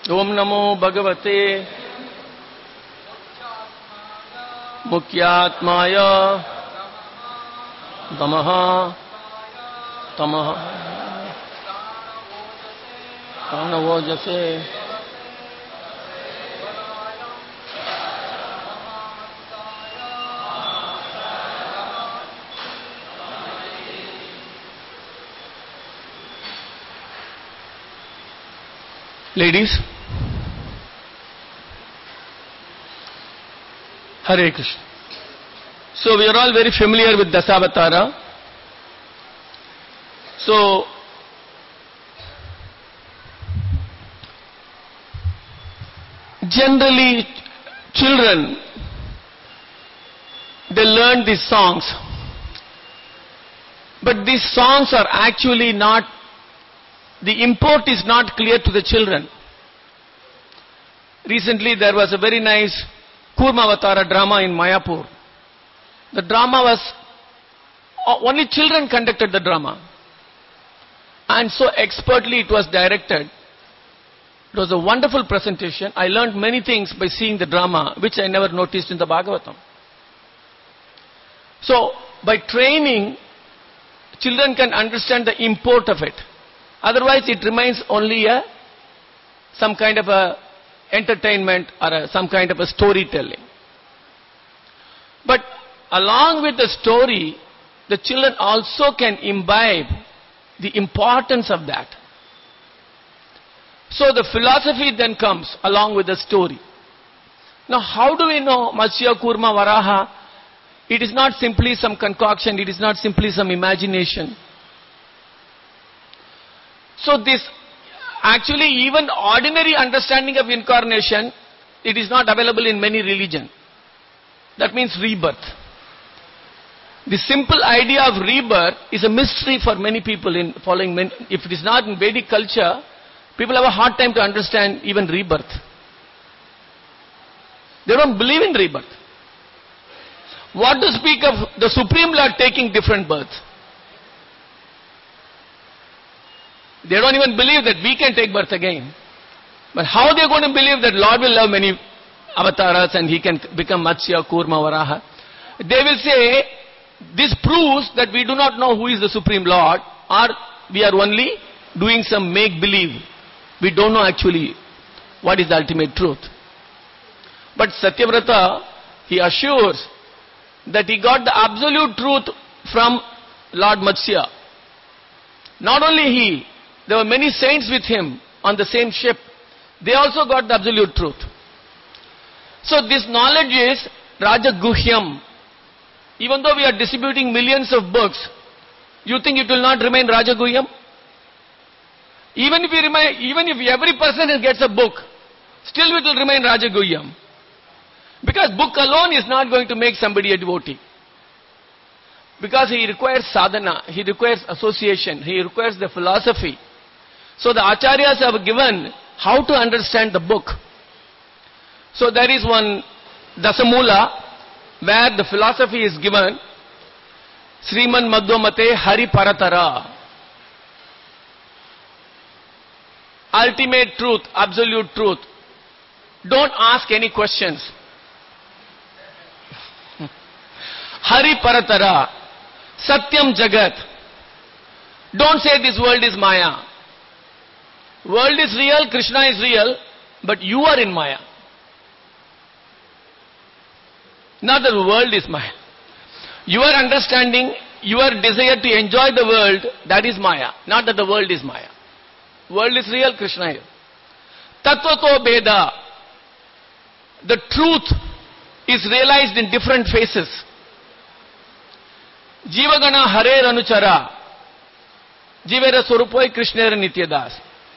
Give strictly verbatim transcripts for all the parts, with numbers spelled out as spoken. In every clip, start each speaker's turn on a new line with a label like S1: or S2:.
S1: Om Namo Bhagavate Mukyatmaya Tamaha Tamaha Pranavojase. Ladies, Hare Krishna. So we are all very familiar with Dasavatara. So generally children, they learn these songs, but these songs are actually not, the import is not clear to the children. Recently there was a very nice Kurmavatara drama in Mayapur. The drama was, only children conducted the drama. And so expertly it was directed. It was a wonderful presentation. I learned many things by seeing the drama, which I never noticed in the Bhagavatam. So, by training, children can understand the import of it. Otherwise, it remains only a, some kind of a entertainment or a, some kind of a storytelling. But along with the story, the children also can imbibe the importance of that. So the philosophy then comes along with the story. Now how do we know Matsya, Kurma, Varaha? It is not simply some concoction, it is not simply some imagination. So this, actually even ordinary understanding of incarnation, it is not available in many religions. That means rebirth. The simple idea of rebirth is a mystery for many people in following many. If it is not in Vedic culture, people have a hard time to understand even rebirth. They don't believe in rebirth. What to speak of the Supreme Lord taking different births? They don't even believe that we can take birth again. But how are they going to believe that Lord will have many avatars and he can become Matsya, Kurma, Varaha? They will say, this proves that we do not know who is the Supreme Lord, or we are only doing some make-believe. We don't know actually what is the ultimate truth. But Satyavrata, he assures that he got the absolute truth from Lord Matsya. Not only he, there were many saints with him on the same ship. They also got the absolute truth. So this knowledge is Rajaguhyam. Even though we are distributing millions of books, you think it will not remain Rajaguhyam? Even if, we remain, even if every person gets a book, still it will remain Rajaguhyam. Because book alone is not going to make somebody a devotee. Because he requires sadhana, he requires association, he requires the philosophy. So the acharyas have given how to understand the book. So there is one Dasamula where the philosophy is given, Sriman Madhvamate Hari Paratara. Ultimate truth, absolute truth. Don't ask any questions. Hari Paratara. Satyam Jagat. Don't say this world is Maya. World is real, Krishna is real, but you are in Maya. Not that the world is Maya. Your understanding, your desire to enjoy the world, that is Maya. Not that the world is Maya. World is real, Krishna is. Tattvato Beda. The truth is realized in different phases. Jivagana Hare Anuchara. Jivera Surupoi Krishnera Nityadas.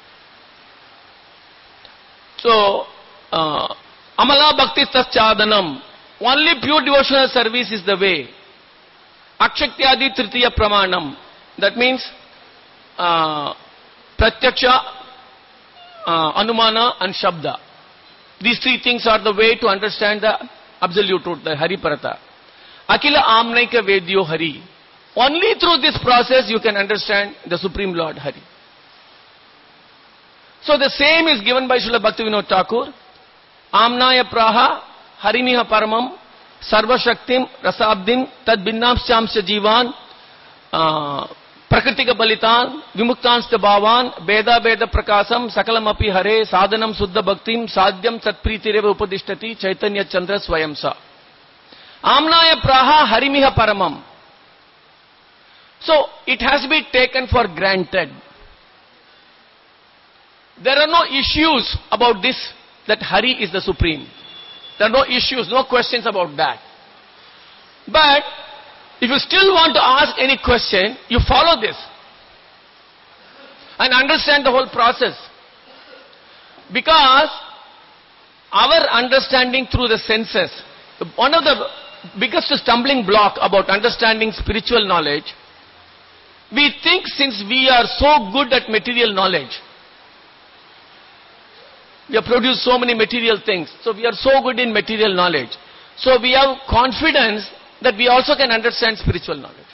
S1: So, uh, Amala Bhakti Taschadanam. Only pure devotional service is the way. Akshakyadi Tritiya Pramanam. That means, uh, Pratyaksha, uh, Anumana and Shabda. These three things are the way to understand the absolute truth, the Hari Parata. Akila Amnaika Vedyo Hari. Only through this process you can understand the Supreme Lord Hari. So the same is given by Srila Bhaktivinoda Thakur. Amnaya praha harimiha paramam sarva shaktim rasabdim tad binnamshamsya jivan prakritika balitan vimuktansta bhavan beda beda prakasam sakalam api hare sadhanam suddha bhaktim sadhyam satpritireva upadishtati chaitanya chandra swayamsa. Amnaya praha harimiha paramam. So it has to be taken for granted. There are no issues about this, that Hari is the Supreme. There are no issues, no questions about that. But if you still want to ask any question, you follow this and understand the whole process. Because our understanding through the senses, one of the biggest stumbling block about understanding spiritual knowledge, we think since we are so good at material knowledge, we have produced so many material things, so we are so good in material knowledge, so we have confidence that we also can understand spiritual knowledge.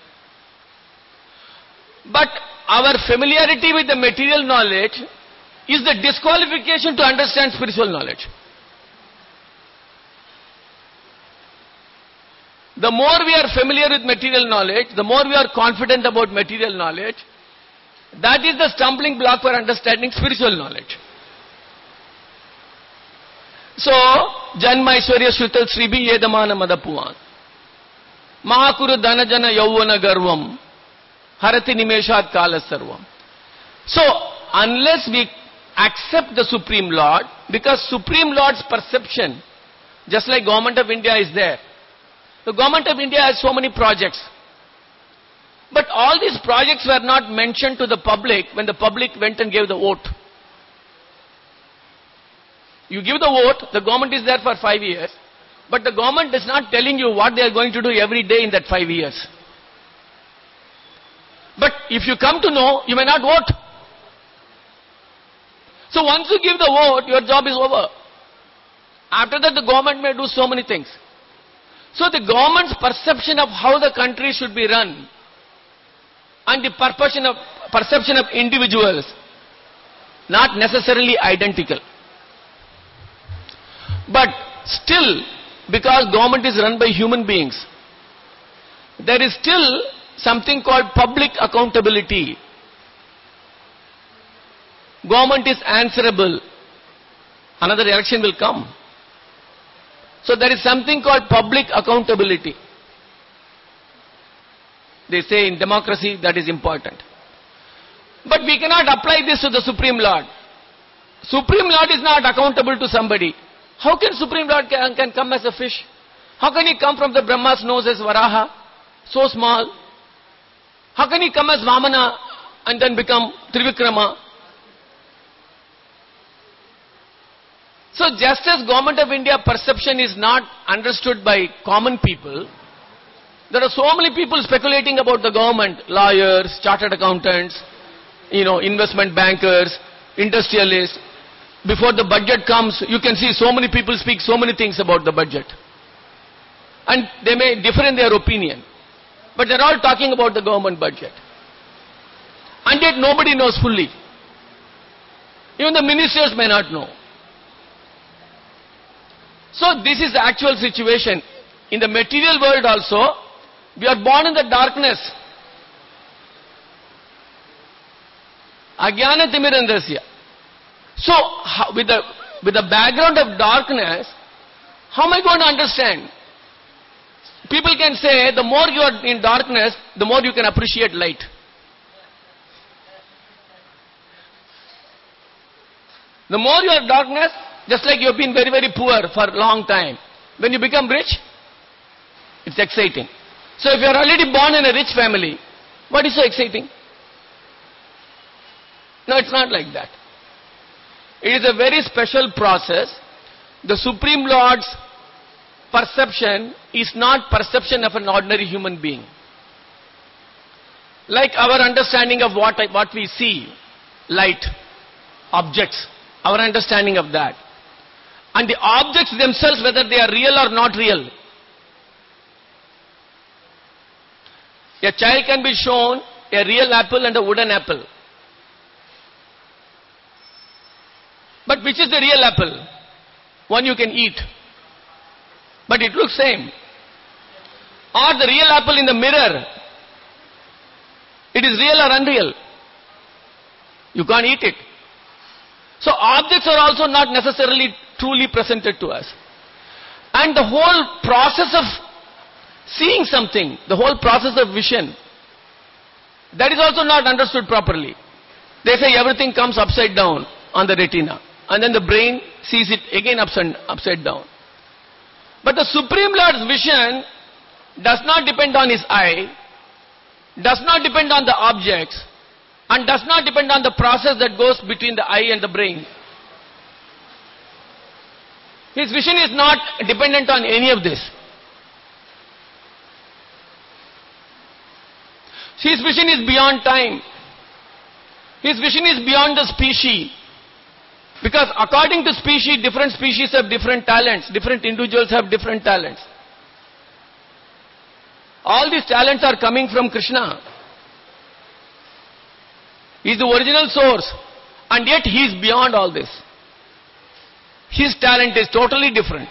S1: But our familiarity with the material knowledge is the disqualification to understand spiritual knowledge. The more we are familiar with material knowledge, the more we are confident about material knowledge, that is the stumbling block for understanding spiritual knowledge. So, Janma Aishwarya Shrutal Sribhi Yedamana Madapuvan Mahakuru Dhanajana Yauvana Garvam Harati Nimeshat Kala Sarvam. So, unless we accept the Supreme Lord, because Supreme Lord's perception, just like Government of India is there, the Government of India has so many projects. But all these projects were not mentioned to the public when the public went and gave the vote. You give the vote, the government is there for five years, but the government is not telling you what they are going to do every day in that five years. But if you come to know, you may not vote. So once you give the vote, your job is over. After that, the government may do so many things. So the government's perception of how the country should be run and the perception of, perception of individuals, not necessarily identical. But still, because government is run by human beings, there is still something called public accountability. Government is answerable. Another election will come. So there is something called public accountability. They say in democracy that is important. But we cannot apply this to the Supreme Lord. Supreme Lord is not accountable to somebody. How can Supreme Lord can, can come as a fish? How can he come from the Brahma's nose as Varaha? So small. How can he come as Vamana and then become Trivikrama? So just as Government of India perception is not understood by common people, there are so many people speculating about the government, lawyers, chartered accountants, you know, investment bankers, industrialists. Before the budget comes, you can see so many people speak so many things about the budget. And they may differ in their opinion. But they're all talking about the government budget. And yet nobody knows fully. Even the ministers may not know. So this is the actual situation. In the material world also, we are born in the darkness. Ajnana timirandasya. So, how, with, the, with the background of darkness, how am I going to understand? People can say, the more you are in darkness, the more you can appreciate light. The more you are in darkness, just like you have been very, very poor for a long time. When you become rich, it's exciting. So if you are already born in a rich family, what is so exciting? No, it's not like that. It is a very special process. The Supreme Lord's perception is not perception of an ordinary human being. Like our understanding of what, I, what we see, light, objects, our understanding of that. And the objects themselves, whether they are real or not real. A child can be shown a real apple and a wooden apple. But which is the real apple? One you can eat. But it looks same. Or the real apple in the mirror, it is real or unreal? You can't eat it. So objects are also not necessarily truly presented to us. And the whole process of seeing something, the whole process of vision, that is also not understood properly. They say everything comes upside down on the retina, and then the brain sees it again upside, upside down. But the Supreme Lord's vision does not depend on his eye, does not depend on the objects, and does not depend on the process that goes between the eye and the brain. His vision is not dependent on any of this. His vision is beyond time. His vision is beyond the species. Because according to species, different species have different talents. Different individuals have different talents. All these talents are coming from Krishna. He is the original source. And yet he is beyond all this. His talent is totally different.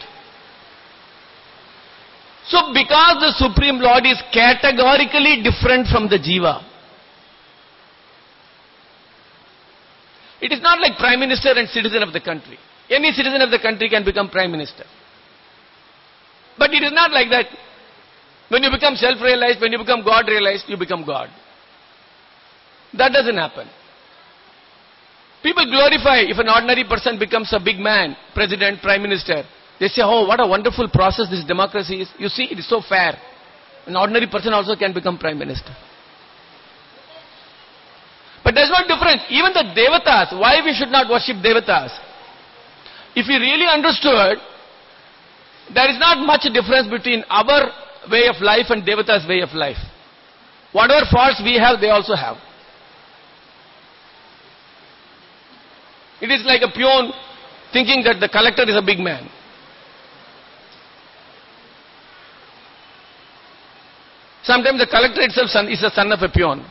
S1: So because the Supreme Lord is categorically different from the Jiva, it is not like Prime Minister and citizen of the country. Any citizen of the country can become Prime Minister. But it is not like that. When you become self-realized, when you become God-realized, you become God. That doesn't happen. People glorify if an ordinary person becomes a big man, president, prime minister. They say, oh, what a wonderful process this democracy is. You see, it is so fair. An ordinary person also can become prime minister. But there's no difference. Even the devatas, why we should not worship devatas? If we really understood, there is not much difference between our way of life and devatas' way of life. Whatever faults we have, they also have. It is like a peon thinking that the collector is a big man. Sometimes the collector itself is the son of a peon.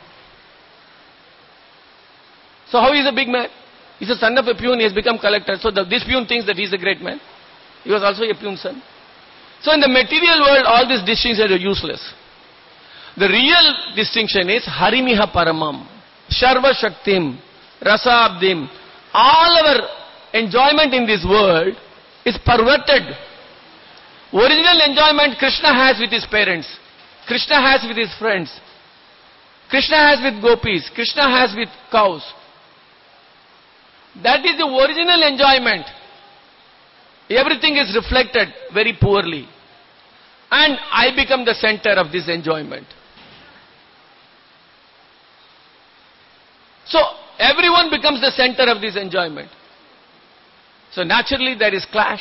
S1: So how is he a big man? He's a son of a peon, he has become collector. So the, this peon thinks that he is a great man. He was also a peon's son. So in the material world, all these distinctions are useless. The real distinction is Harimiha Paramam, Sharva Shaktim, Rasa Abdim. All our enjoyment in this world is perverted. Original enjoyment Krishna has with his parents. Krishna has with his friends. Krishna has with gopis. Krishna has with cows. That is the original enjoyment. Everything is reflected very poorly. And I become the center of this enjoyment. So, everyone becomes the center of this enjoyment. So naturally there is clash.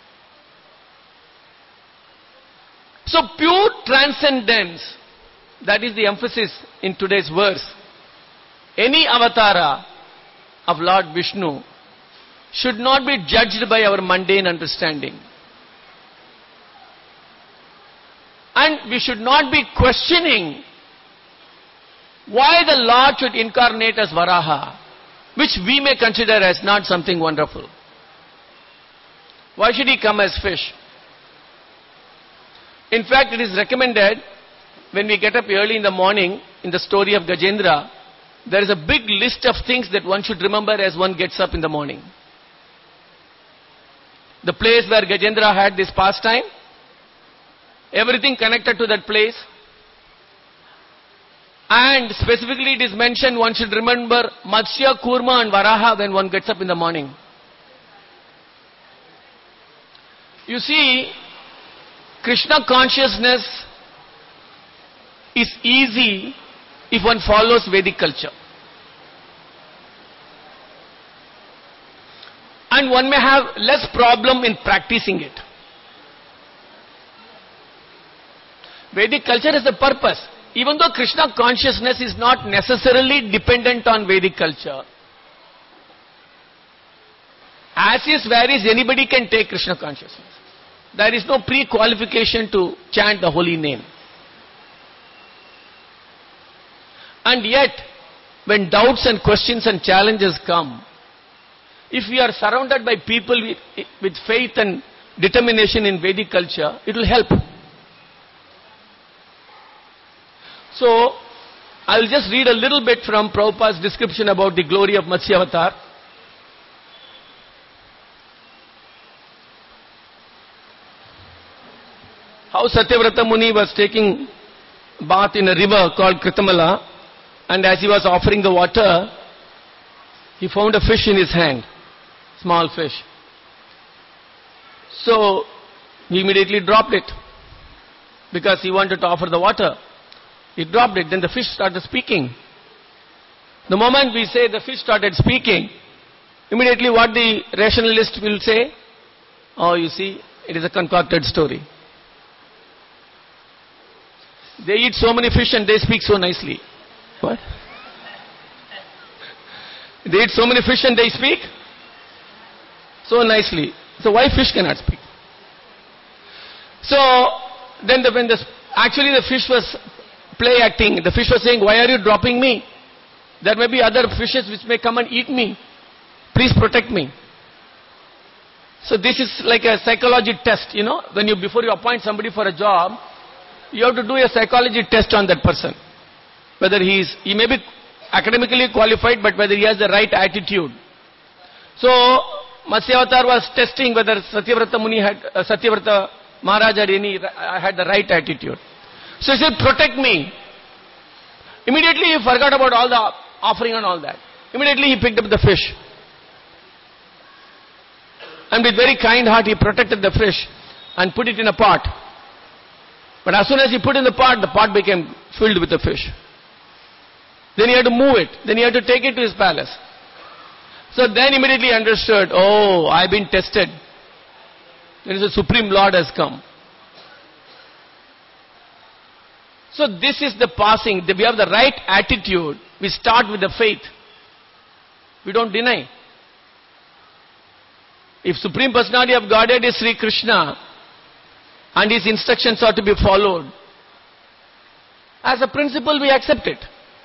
S1: So pure transcendence, that is the emphasis in today's verse. Any avatara of Lord Vishnu should not be judged by our mundane understanding. And we should not be questioning why the Lord should incarnate as Varaha, which we may consider as not something wonderful. Why should he come as fish? In fact, it is recommended when we get up early in the morning, in the story of Gajendra, there is a big list of things that one should remember as one gets up in the morning. The place where Gajendra had this pastime, everything connected to that place. And specifically it is mentioned one should remember Matsya, Kurma and Varaha when one gets up in the morning. You see, Krishna consciousness is easy if one follows Vedic culture. And one may have less problem in practicing it. Vedic culture has a purpose. Even though Krishna consciousness is not necessarily dependent on Vedic culture, as is varies, anybody can take Krishna consciousness. There is no pre-qualification to chant the holy name. And yet, when doubts and questions and challenges come, If we are surrounded by people with, with faith and determination in Vedic culture, it will help. So, I will just read a little bit from Prabhupada's description about the glory of Matsya Avatar. How Satyavrata Muni was taking bath in a river called Kritamala, and as he was offering the water, he found a fish in his hand, small fish. So, he immediately dropped it, because he wanted to offer the water. He dropped it, then the fish started speaking. The moment we say the fish started speaking, immediately what the rationalist will say? Oh, you see, it is a concocted story. They eat so many fish and they speak so nicely. What? They eat so many fish and they speak so nicely. So why fish cannot speak? So, then the, when the, actually the fish was play acting, the fish was saying, why are you dropping me? There may be other fishes which may come and eat me. Please protect me. So this is like a psychology test, you know, when you, before you appoint somebody for a job, you have to do a psychology test on that person. Whether he is, he may be academically qualified, but whether he has the right attitude. So, Matsya Avatar was testing whether Satyavrata Muni had, uh, Satyavrata Maharaj had any, uh, had the right attitude. So he said, protect me. Immediately he forgot about all the offering and all that. Immediately he picked up the fish. And with very kind heart he protected the fish and put it in a pot. But as soon as he put in the pot, the pot became filled with the fish. Then he had to move it. Then he had to take it to his palace. So then immediately understood, oh, I've been tested. There is a Supreme Lord has come. So this is the passing. We have the right attitude. We start with the faith. We don't deny. If Supreme Personality of Godhead is Sri Krishna, and his instructions are to be followed, as a principle we accept it.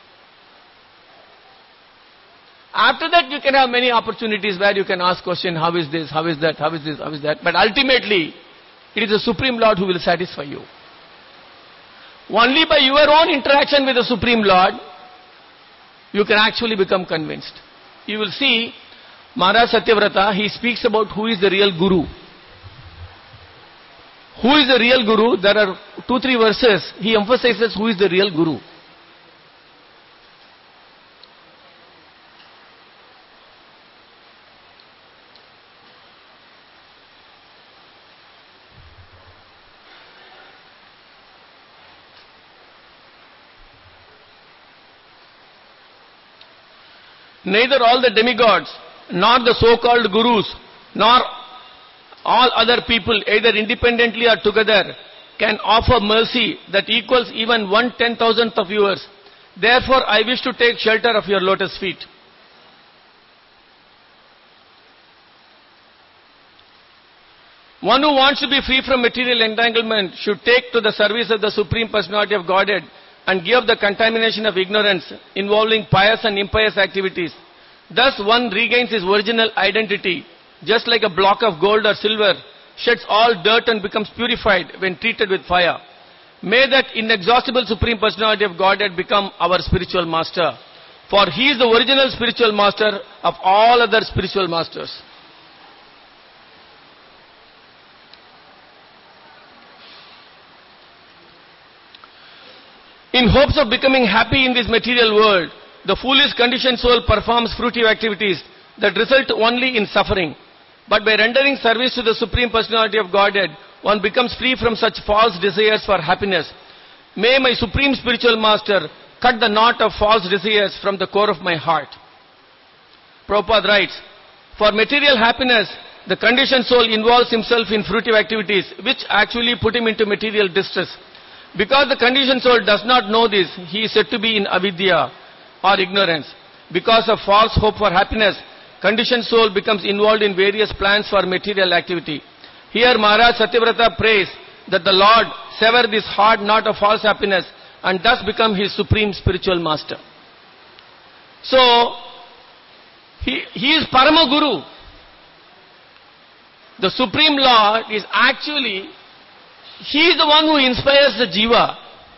S1: After that you can have many opportunities where you can ask question, how is this, how is that, how is this, how is that. But ultimately, it is the Supreme Lord who will satisfy you. Only by your own interaction with the Supreme Lord, you can actually become convinced. You will see, Maharaj Satyavrata, he speaks about who is the real Guru. Who is the real Guru? There are two, three verses. He emphasizes who is the real Guru. Neither all the demigods, nor the so-called gurus, nor all other people, either independently or together, can offer mercy that equals even one ten thousandth of yours. Therefore, I wish to take shelter of your lotus feet. One who wants to be free from material entanglement should take to the service of the Supreme Personality of Godhead and give up the contamination of ignorance involving pious and impious activities. Thus one regains his original identity, just like a block of gold or silver sheds all dirt and becomes purified when treated with fire. May that inexhaustible Supreme Personality of Godhead become our spiritual master, for he is the original spiritual master of all other spiritual masters. In hopes of becoming happy in this material world, the foolish conditioned soul performs fruitive activities that result only in suffering. But by rendering service to the Supreme Personality of Godhead, one becomes free from such false desires for happiness. May my Supreme Spiritual Master cut the knot of false desires from the core of my heart. Prabhupada writes, for material happiness, the conditioned soul involves himself in fruitive activities which actually put him into material distress. Because the conditioned soul does not know this, he is said to be in avidya or ignorance. Because of false hope for happiness, conditioned soul becomes involved in various plans for material activity. Here Maharaj Satyavrata prays that the Lord sever this hard knot of false happiness and thus become his supreme spiritual master. So, He, he is Parama Guru. The Supreme Lord is actually, He is the one who inspires the Jiva.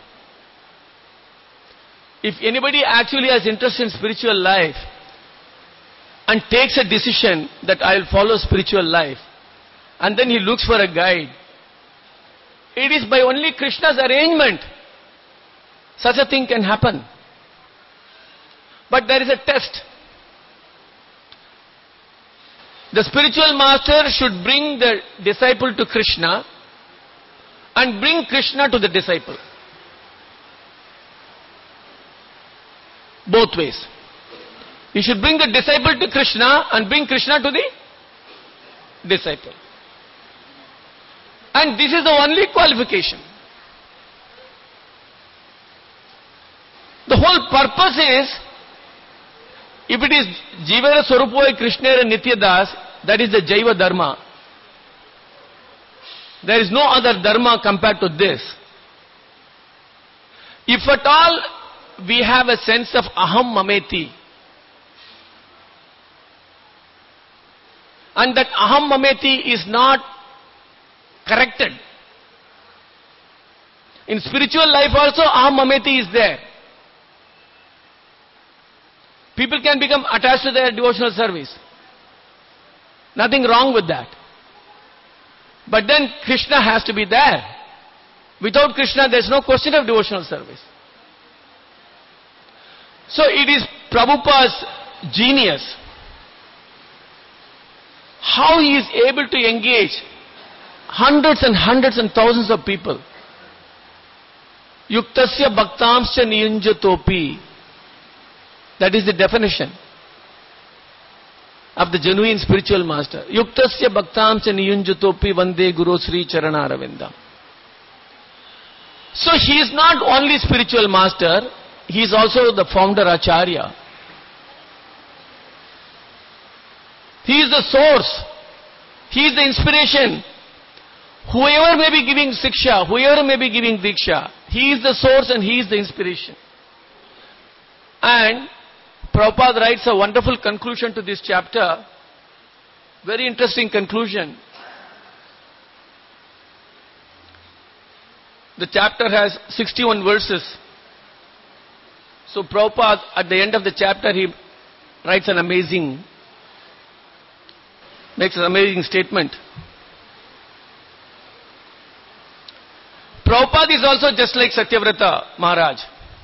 S1: If anybody actually has interest in spiritual life and takes a decision that I will follow spiritual life, and then he looks for a guide, it is by only Krishna's arrangement such a thing can happen. But there is a test. The spiritual master should bring the disciple to Krishna and bring Krishna to the disciple. Both ways. He should bring the disciple to Krishna and bring Krishna to the disciple. And this is the only qualification. The whole purpose is, if it is Jivara Swarupoy Krishnera Nityadas, that is the Jaiva Dharma. There is no other Dharma compared to this. If at all we have a sense of Aham Mameti, and that Aham Mameti is not corrected. In spiritual life also Aham Mameti is there. People can become attached to their devotional service. Nothing wrong with that. But then Krishna has to be there. Without Krishna there is no question of devotional service. So it is Prabhupada's genius how he is able to engage hundreds and hundreds and thousands of people. Yuktasya bhaktamscha niyunjatopi. That is the definition of the genuine spiritual master. Yuktasya bhaktamscha niyunjatopi vande guru sri charanaravindam. So he is not only spiritual master, he is also the founder acharya. He is the source. He is the inspiration. Whoever may be giving siksha, whoever may be giving diksha, he is the source and he is the inspiration. And Prabhupada writes a wonderful conclusion to this chapter. Very interesting conclusion. The chapter has sixty-one verses. So Prabhupada, at the end of the chapter, he writes an amazing, makes an amazing statement. Prabhupada is also just like Satyavrata Maharaj.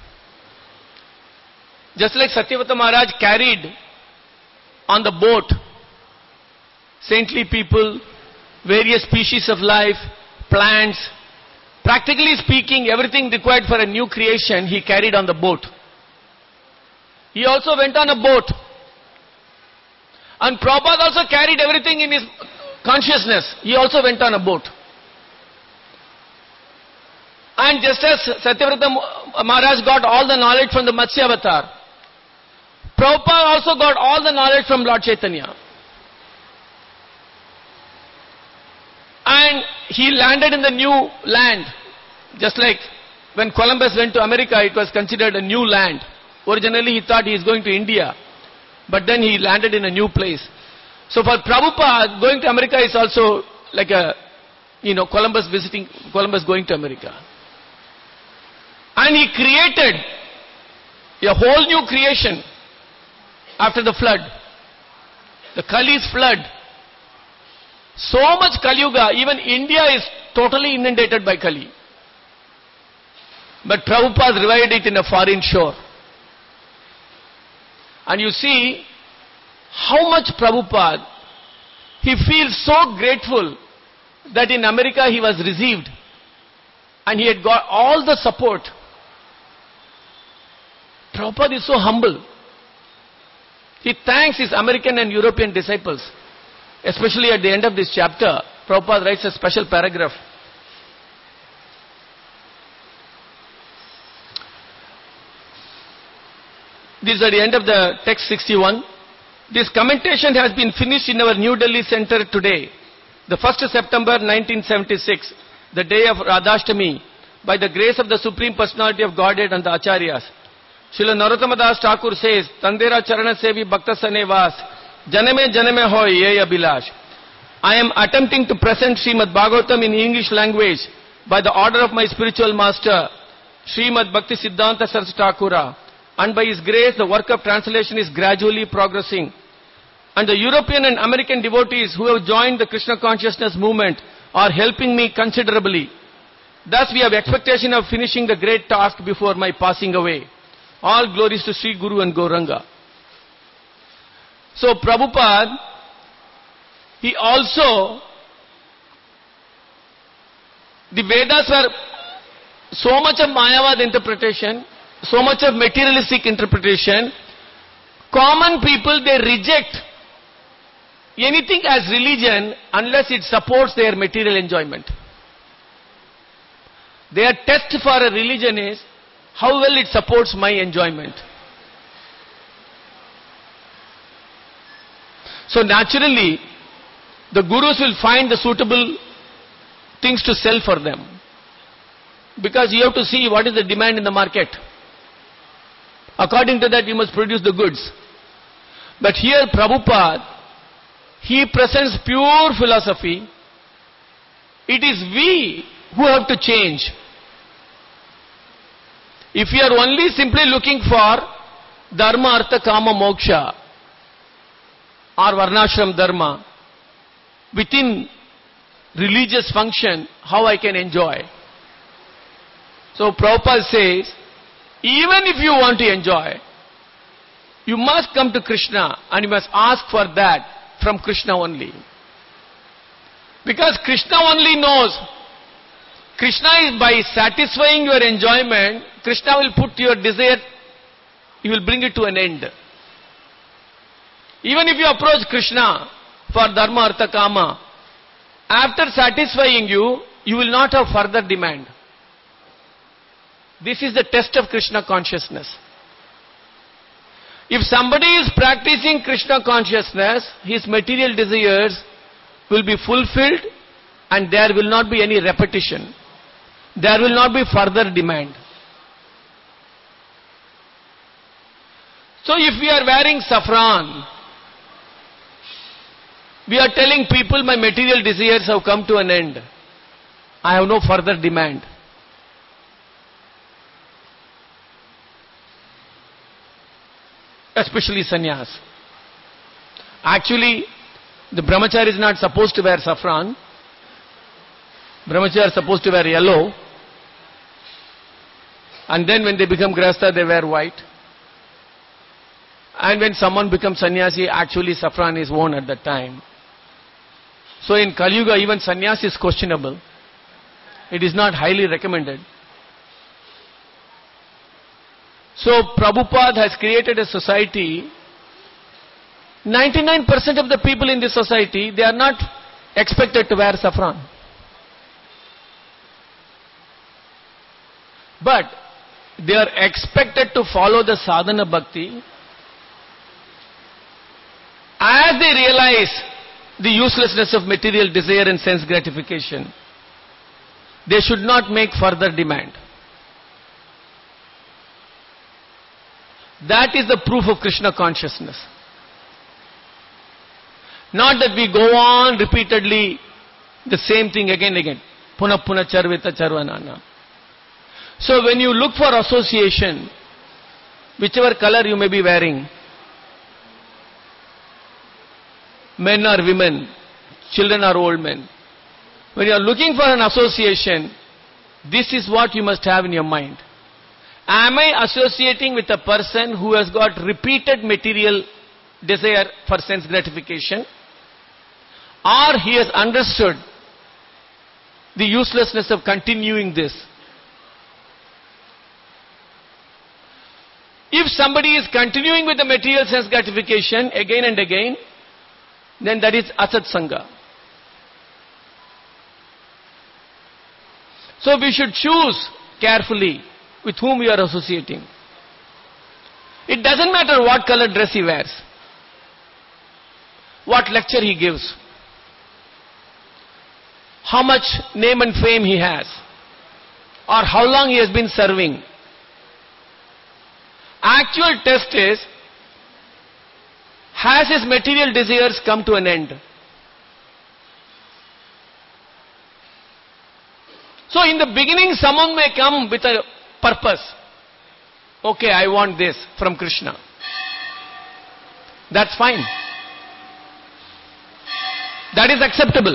S1: Just like Satyavrata Maharaj carried on the boat saintly people, various species of life, plants, practically speaking, everything required for a new creation, he carried on the boat. He also went on a boat. And Prabhupada also carried everything in his consciousness. He also went on a boat. And just as Satyavrata Maharaj got all the knowledge from the Matsya Avatar, Prabhupada also got all the knowledge from Lord Chaitanya. And he landed in the new land. Just like when Columbus went to America, it was considered a new land. Originally he thought he is going to India. But then he landed in a new place. So for Prabhupada, going to America is also like a, you know, Columbus visiting, Columbus going to America. And he created a whole new creation after the flood. The Kali's flood. So much Kali Yuga, even India is totally inundated by Kali. But Prabhupada revived it in a foreign shore. And you see how much Prabhupada, he feels so grateful that in America he was received and he had got all the support. Prabhupada is so humble. He thanks his American and European disciples. Especially at the end of this chapter, Prabhupada writes a special paragraph. This is at the end of the text sixty-one. This commentation has been finished in our New Delhi center today, the first of September nineteen seventy-six, the day of Radhashtami, by the grace of the Supreme Personality of Godhead and the Acharyas. Srila Narottama Das Thakur says, Tandera Charana Sevi Bhakta Sanevas, Janame Janame Hoy Ye Abhilash. I am attempting to present Srimad Bhagavatam in English language by the order of my spiritual master, Srimad Bhakti Siddhanta Saraswati Thakura. And by his grace, the work of translation is gradually progressing. And the European and American devotees who have joined the Krishna consciousness movement are helping me considerably. Thus we have expectation of finishing the great task before my passing away. All glories to Sri Guru and Gauranga. So Prabhupada, he also, the Vedas were so much of Mayavad interpretation, so much of materialistic interpretation. Common people, they reject anything as religion unless it supports their material enjoyment. Their test for a religion is how well it supports my enjoyment. So naturally, the gurus will find the suitable things to sell for them. Because you have to see what is the demand in the market. According to that, you must produce the goods. But here Prabhupada, he presents pure philosophy. It is we who have to change. If we are only simply looking for dharma, artha, kama, moksha or varnashram dharma within religious function, how I can enjoy? So Prabhupada says, even if you want to enjoy, you must come to Krishna and you must ask for that from Krishna only. Because Krishna only knows. Krishna is by satisfying your enjoyment, Krishna will put your desire, he will bring it to an end. Even if you approach Krishna for dharma, artha, kama, after satisfying you, you will not have further demand. This is the test of Krishna consciousness. If somebody is practicing Krishna consciousness, his material desires will be fulfilled and there will not be any repetition. There will not be further demand. So if we are wearing saffron, we are telling people my material desires have come to an end. I have no further demand. Especially sannyas. Actually, the brahmachari is not supposed to wear saffron. Brahmachari are supposed to wear yellow. And then when they become grahastha, they wear white. And when someone becomes sannyasi, actually saffron is worn at that time. So in Kali Yuga, even sannyas is questionable. It is not highly recommended. So Prabhupada has created a society. ninety-nine percent of the people in this society, they are not expected to wear saffron. But they are expected to follow the sadhana bhakti. As they realize the uselessness of material desire and sense gratification, they should not make further demand. That is the proof of Krishna consciousness. Not that we go on repeatedly the same thing again and again. Puna puna charvita charvanana. So when you look for association, whichever color you may be wearing, men or women, children or old men, when you are looking for an association, this is what you must have in your mind. Am I associating with a person who has got repeated material desire for sense gratification, or he has understood the uselessness of continuing this? If somebody is continuing with the material sense gratification again and again, then that is asat sangha. So we should choose carefully with whom we are associating. It doesn't matter what color dress he wears, what lecture he gives, how much name and fame he has, or how long he has been serving. Actual test is, has his material desires come to an end? So in the beginning, someone may come with a purpose. Okay, I want this from Krishna. That's fine. That is acceptable.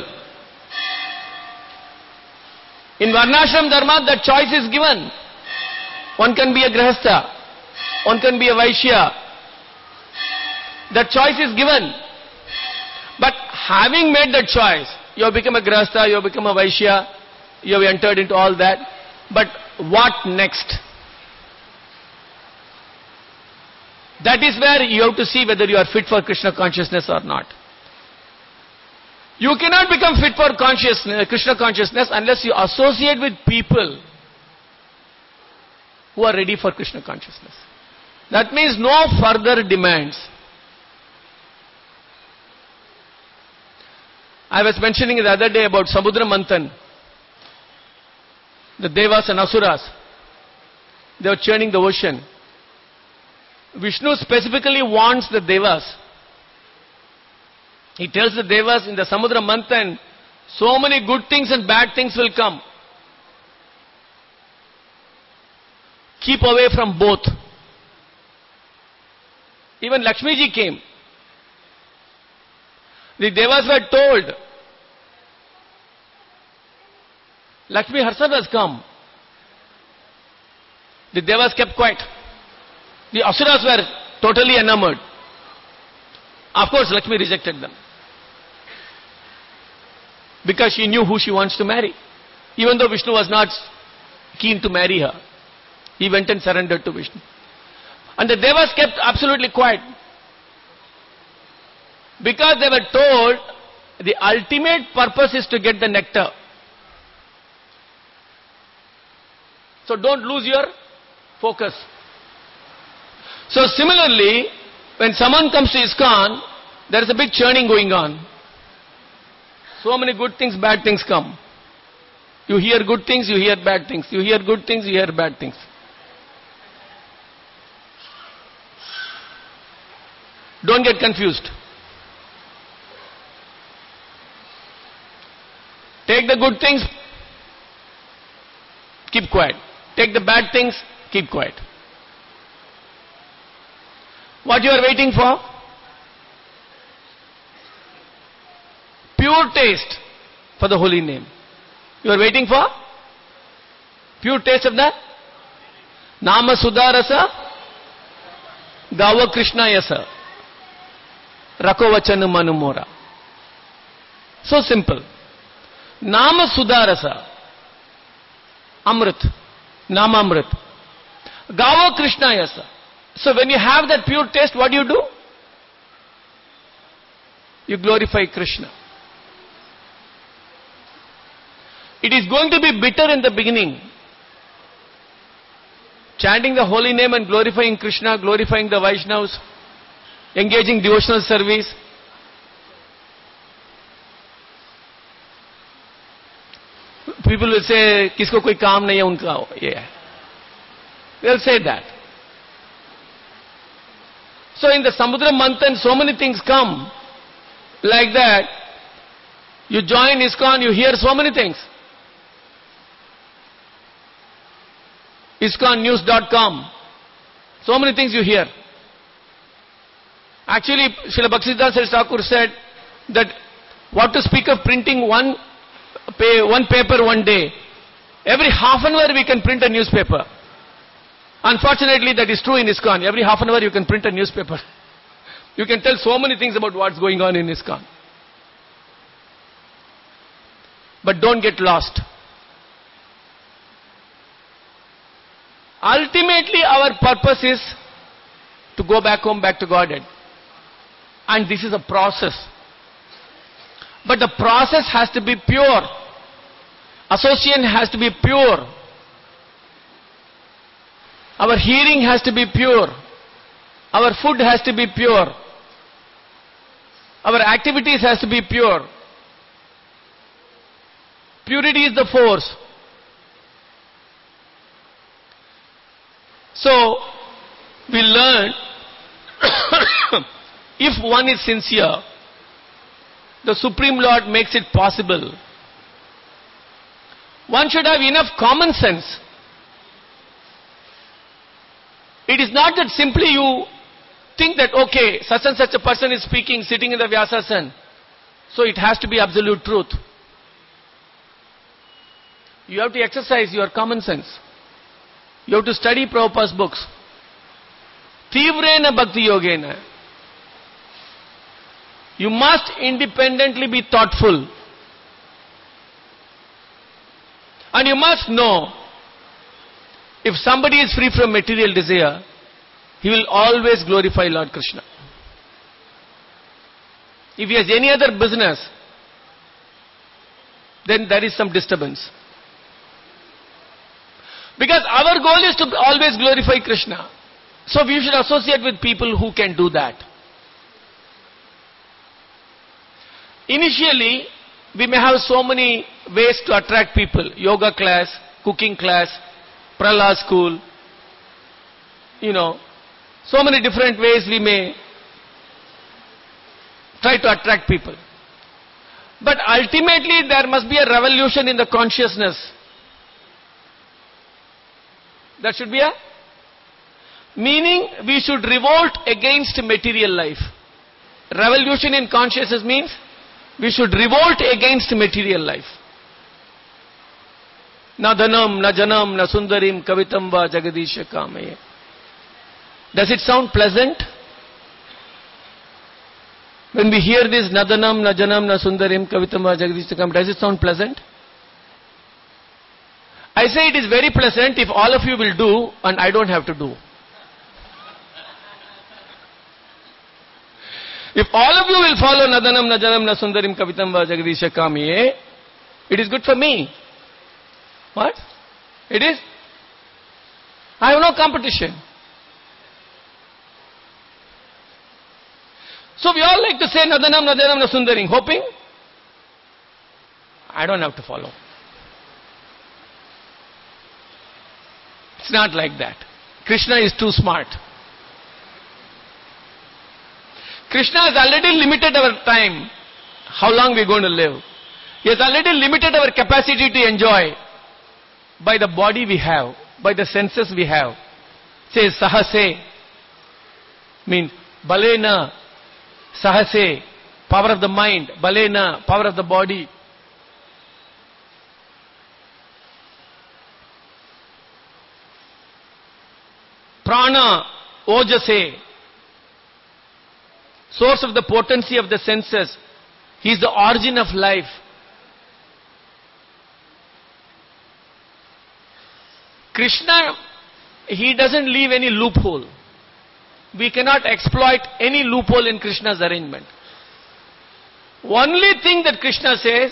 S1: In Varnashram Dharma, that choice is given. One can be a Grihastha. One can be a Vaishya. That choice is given. But having made that choice, you have become a Grihastha, you have become a Vaishya, you have entered into all that. But what next? That is where you have to see whether you are fit for Krishna consciousness or not. You cannot become fit for consciousness, Krishna consciousness unless you associate with people who are ready for Krishna consciousness. That means no further demands. I was mentioning the other day about Samudra Manthan. The Devas and Asuras. They were churning the ocean. Vishnu specifically warns the Devas. He tells the Devas in the Samudra Manthan, so many good things and bad things will come. Keep away from both. Even Lakshmi ji came. The Devas were told, Lakshmi herself has come. The Devas kept quiet. The Asuras were totally enamored. Of course, Lakshmi rejected them. Because she knew who she wants to marry. Even though Vishnu was not keen to marry her. He went and surrendered to Vishnu. And the Devas kept absolutely quiet. Because they were told the ultimate purpose is to get the nectar. So don't lose your focus. So similarly, when someone comes to ISKCON, there is a big churning going on. So many good things, bad things come. You hear good things, you hear bad things. You hear good things, you hear bad things. Don't get confused. Take the good things, keep quiet. Take the bad things, keep quiet. What you are waiting for? Pure taste for the holy name. You are waiting for pure taste of that? Nama Sudarasa Gava Krishna Yasa Rakovachanu Manumora. So simple. Nama Sudarasa Amrit. Nama Amrit. Gava Krishna Yasa. So when you have that pure taste, what do you do? You glorify Krishna. It is going to be bitter in the beginning. Chanting the holy name and glorifying Krishna, glorifying the Vaishnavas, engaging devotional service. People will say, kisko koi kaam nahi hai unka. Yeah. They'll say that. So in the Samudra Manthan, so many things come like that. You join ISKCON, you hear so many things. ISKCON news dot com. So many things you hear. Actually, Srila Bhaktisiddhanta Thakur said that what to speak of printing one, pay, one paper one day. Every half an hour we can print a newspaper. Unfortunately, that is true in ISKCON. Every half an hour you can print a newspaper. You can tell so many things about what's going on in ISKCON. But don't get lost. Ultimately, our purpose is to go back home, back to Godhead. And this is a process. But the process has to be pure. Association has to be pure. Our hearing has to be pure. Our food has to be pure. Our activities has to be pure. Purity is the force. So, we learn if one is sincere, the Supreme Lord makes it possible. One should have enough common sense. It is not that simply you think that, okay, such and such a person is speaking, sitting in the Vyasasana, so it has to be absolute truth. You have to exercise your common sense. You have to study Prabhupada's books. Tivrena Bhakti Yogena. You must independently be thoughtful. And you must know, if somebody is free from material desire, he will always glorify Lord Krishna. If he has any other business, then there is some disturbance. Because our goal is to always glorify Krishna. So we should associate with people who can do that. Initially, we may have so many ways to attract people. Yoga class, cooking class, Prala school. You know, so many different ways we may try to attract people. But ultimately there must be a revolution in the consciousness. That should be a meaning we should revolt against material life. Revolution in consciousness means we should revolt against material life. Na dhanam, na janam, na sundarim, kavitam va jagadisha kamaye. Does it sound pleasant? When we hear this, na dhanam, na janam, na sundarim, kavitam va jagadisha kamaye, does it sound pleasant? I say it is very pleasant if all of you will do and I don't have to do. If all of you will follow Nadanam, Najanam, Nasundarim, Kavitam, Jagadisha Kamiye, it is good for me. What? It is? I have no competition. So we all like to say Nadanam, Najanam, Nasundarim, hoping I don't have to follow. It's not like that. Krishna is too smart. Krishna has already limited our time, how long we are going to live. He has already limited our capacity to enjoy by the body we have, by the senses we have. Says sahase, means balena, sahase, power of the mind, balena, power of the body. Prana, ojase, source of the potency of the senses. He is the origin of life. Krishna, he doesn't leave any loophole. We cannot exploit any loophole in Krishna's arrangement. Only thing that Krishna says,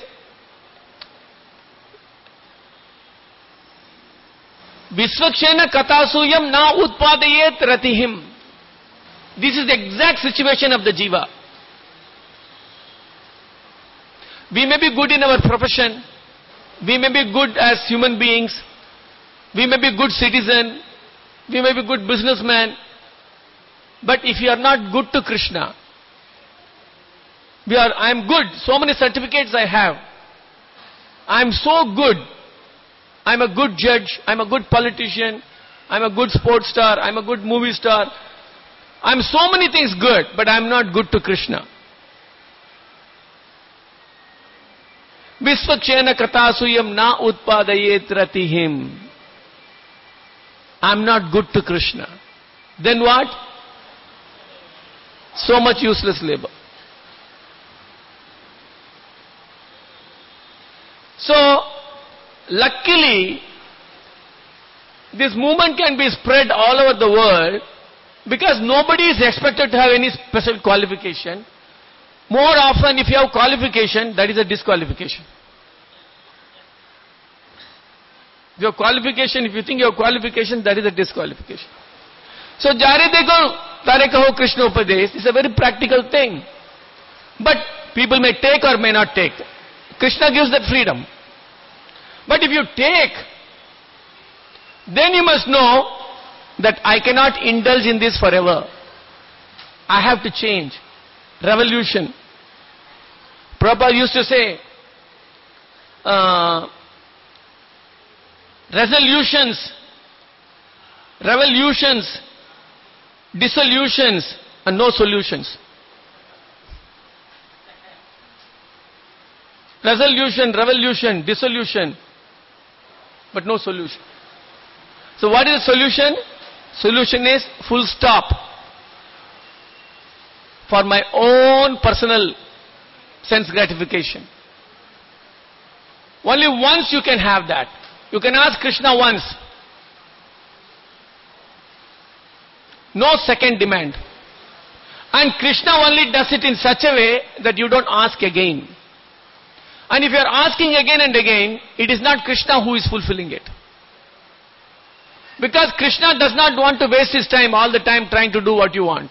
S1: Visvakshena katasuyam na utpadayet ratihim. This is the exact situation of the jiva. We may be good in our profession. We may be good as human beings. We may be good citizen. We may be good businessman. But if you are not good to Krishna, we are, I am good. So many certificates I have. I am so good. I am a good judge. I am a good politician. I am a good sports star. I am a good movie star. I am so many things good, but I am not good to Krishna. Visvakshena katasuyam na utpadayet ratihim. I am not good to Krishna. Then what? So much useless labor. So, luckily, this movement can be spread all over the world because nobody is expected to have any special qualification. More often, if you have qualification, that is a disqualification. If you have qualification, if you think you have qualification, that is a disqualification. So, jare dekho, tare kaho Krishna Upadesh is a very practical thing. But people may take or may not take. Krishna gives that freedom. But if you take, then you must know that I cannot indulge in this forever. I have to change. Revolution. Prabhupada used to say, uh, resolutions, revolutions, dissolutions, and no solutions. Resolution, revolution, dissolution, but no solution. So what is the solution? Solution is full stop. For my own personal sense gratification. Only once you can have that. You can ask Krishna once. No second demand. And Krishna only does it in such a way that you don't ask again. And if you are asking again and again, it is not Krishna who is fulfilling it. Because Krishna does not want to waste his time all the time trying to do what you want.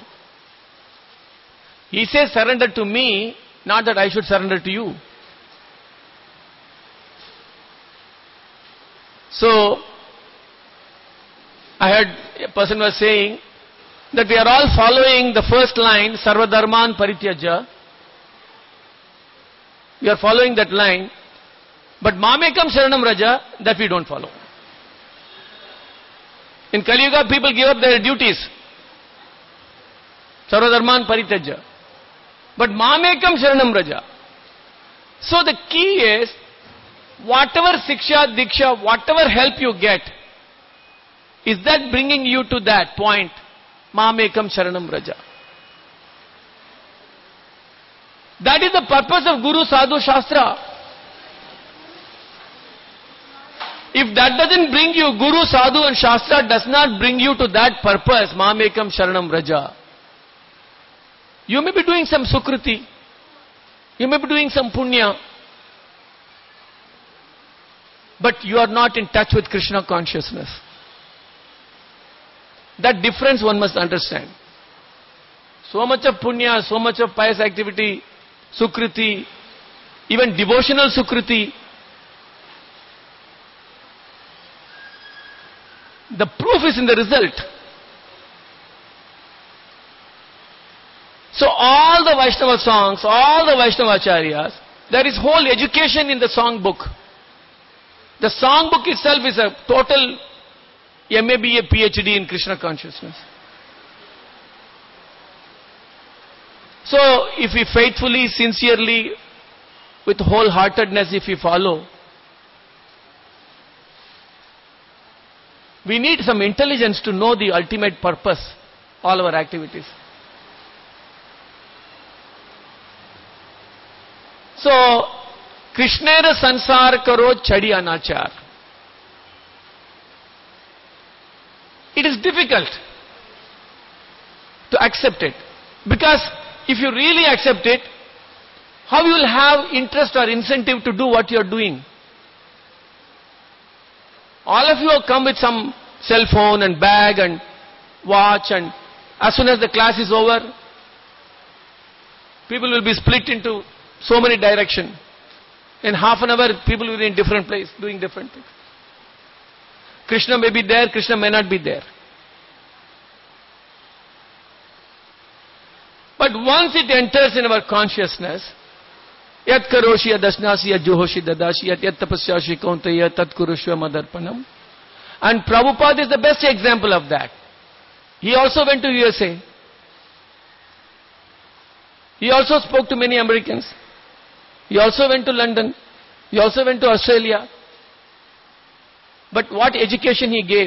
S1: He says surrender to me, not that I should surrender to you. So, I heard a person was saying that we are all following the first line, Sarva Dharman Parityaja. We are following that line, but Mamekam Sharanam Raja, that we don't follow. In Kali Yuga, people give up their duties. Sarva Dharman Parityaja. But Mamekam Sharanam Raja. So the key is, whatever Siksha, Diksha, whatever help you get, is that bringing you to that point, Mamekam Sharanam Raja. That is the purpose of Guru, Sadhu, Shastra. If that doesn't bring you, Guru, Sadhu and Shastra does not bring you to that purpose, Mamekam Sharanam Raja. You may be doing some Sukriti. You may be doing some Punya. But you are not in touch with Krishna consciousness. That difference one must understand. So much of Punya, so much of pious activity, Sukriti, even devotional Sukriti. The proof is in the result. So all the Vaishnava songs, all the Vaishnava Acharyas, there is whole education in the song book. The song book itself is a total M A B A PhD in Krishna consciousness. So if we faithfully, sincerely, with wholeheartedness if we follow, we need some intelligence to know the ultimate purpose, all our activities. So, Krishnera sansar karo chadi anachar. It is difficult to accept it. Because if you really accept it, how you will have interest or incentive to do what you are doing? All of you have come with some cell phone and bag and watch, and as soon as the class is over, people will be split into so many directions. In half an hour, people will be in different place, doing different things. Krishna may be there, Krishna may not be there. But once it enters in our consciousness, yat karoshi yadasnasi yajohoshi dadashi yat yat tapasyashi kauntaya tat kurushva madarpanam. And Prabhupada is the best example of that. He also went to U S A. He also spoke to many Americans. He also went to London. He also went to Australia. But what education he gave?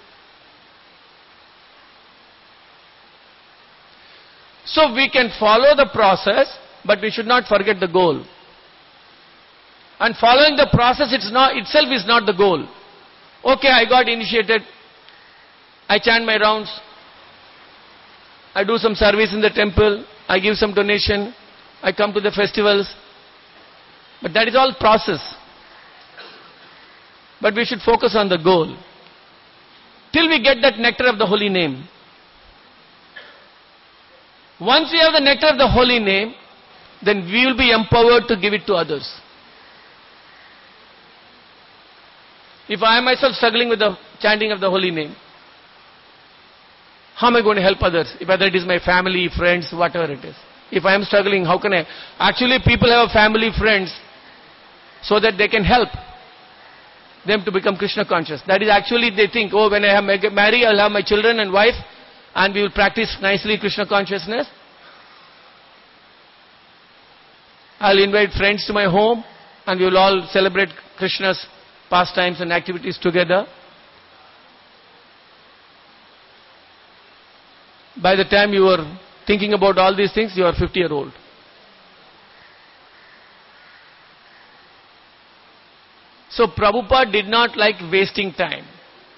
S1: So we can follow the process, but we should not forget the goal. And following the process it's not, itself is not the goal. Okay, I got initiated. I chant my rounds. I do some service in the temple. I give some donation. I come to the festivals. But that is all process. But we should focus on the goal. Till we get that nectar of the holy name. Once we have the nectar of the holy name, then we will be empowered to give it to others. If I am myself struggling with the chanting of the holy name, How am I going to help others? Whether it is my family, friends, whatever it is. If I am struggling, how can I? Actually, people have family, friends, so that they can help them to become Krishna conscious. That is actually, they think, oh, when I have married, I'll have my children and wife, and we will practice nicely Krishna consciousness. I'll invite friends to my home, and we will all celebrate Krishna's pastimes and activities together. By the time you are thinking about all these things, you are fifty year old. So Prabhupada did not like wasting time.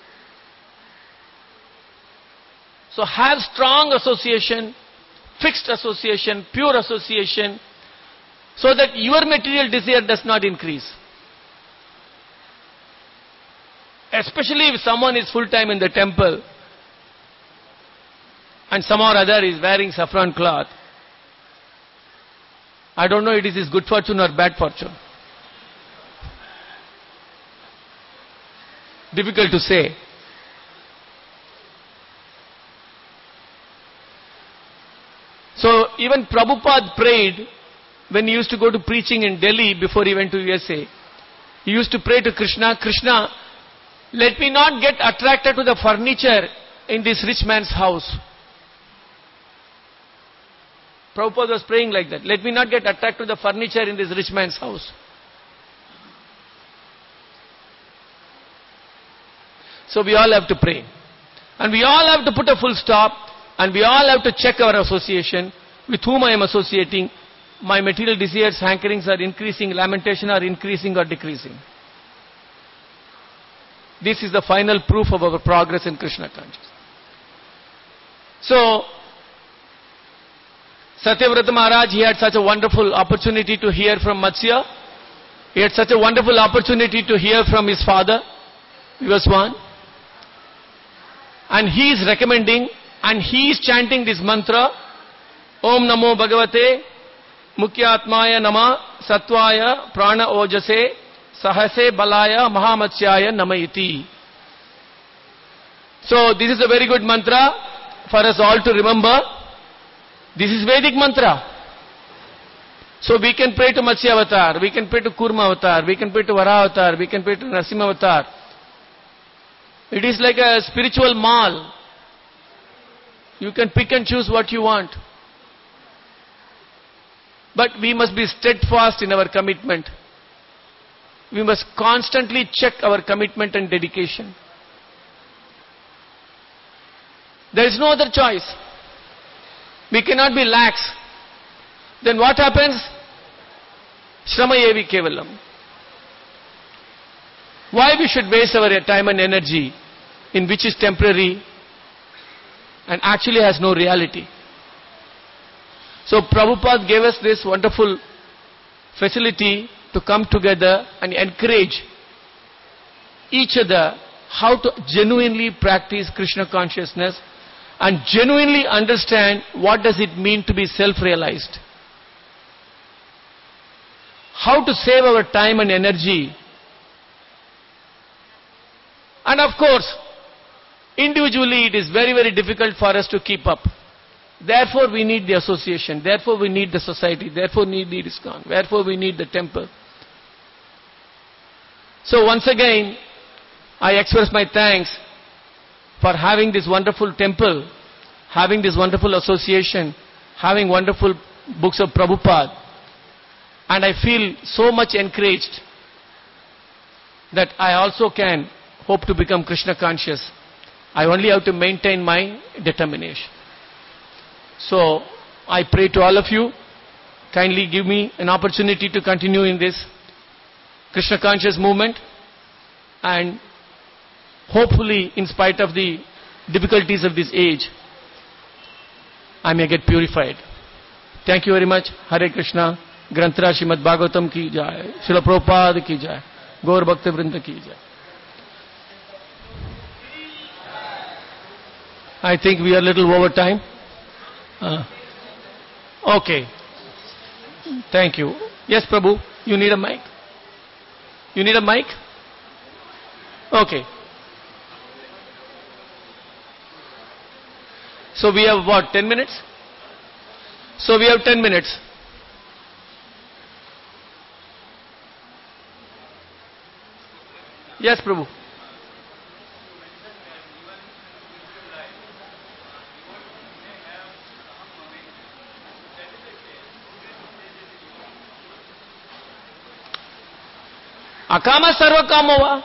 S1: So have strong association, fixed association, pure association, so that your material desire does not increase. Especially if someone is full time in the temple and somehow or other is wearing saffron cloth. I don't know it is his good fortune or bad fortune. Difficult to say. So even Prabhupada prayed when he used to go to preaching in Delhi before he went to U S A. He used to pray to Krishna, Krishna, let me not get attracted to the furniture in this rich man's house. Prabhupada was praying like that. Let me not get attracted to the furniture in this rich man's house. So we all have to pray. And we all have to put a full stop. And we all have to check our association. With whom I am associating. My material desires, hankerings are increasing, lamentation are increasing or decreasing. This is the final proof of our progress in Krishna consciousness. So, Satyavrata Maharaj, he had such a wonderful opportunity to hear from Matsya. He had such a wonderful opportunity to hear from his father, Vivaswan. And he is recommending, and he is chanting this mantra, Om Namo Bhagavate, Mukyatmaya Nama, Satvaya, Prana Ojase, Sahase Balaya, Mahamatsyaya Namayiti. So this is a very good mantra for us all to remember. This is Vedic mantra. So we can pray to Matsya Avatar, we can pray to Kurma Avatar, we can pray to Vara Avatar, we can pray to Narasimha Avatar. It is like a spiritual mall. You can pick and choose what you want. But we must be steadfast in our commitment. We must constantly check our commitment and dedication. There is no other choice. We cannot be lax. Then what happens? Shramayevi kevalam. Why we should waste our time and energy in which is temporary and actually has no reality? So Prabhupada gave us this wonderful facility to come together and encourage each other how to genuinely practice Krishna consciousness and genuinely understand what does it mean to be self-realized. How to save our time and energy. And of course, individually it is very, very difficult for us to keep up. Therefore we need the association. Therefore we need the society. Therefore we need the ISKCON. Therefore we need the temple. So once again, I express my thanks for having this wonderful temple, having this wonderful association, having wonderful books of Prabhupada. And I feel so much encouraged that I also can hope to become Krishna conscious. I only have to maintain my determination. So, I pray to all of you, kindly give me an opportunity to continue in this Krishna conscious movement, and hopefully, in spite of the difficulties of this age, I may get purified. Thank you very much. Hare Krishna. Granthra Srimad Bhagavatam ki jai. Srila Prabhupada ki jai. Gaur Bhakta Vrinda ki jai. I think we are a little over time. Uh, okay. Thank you. Yes, Prabhu, you need a mic? You need a mic? Okay. So we have what, ten minutes? So we have ten minutes. Yes, Prabhu. Akama sarva kamova.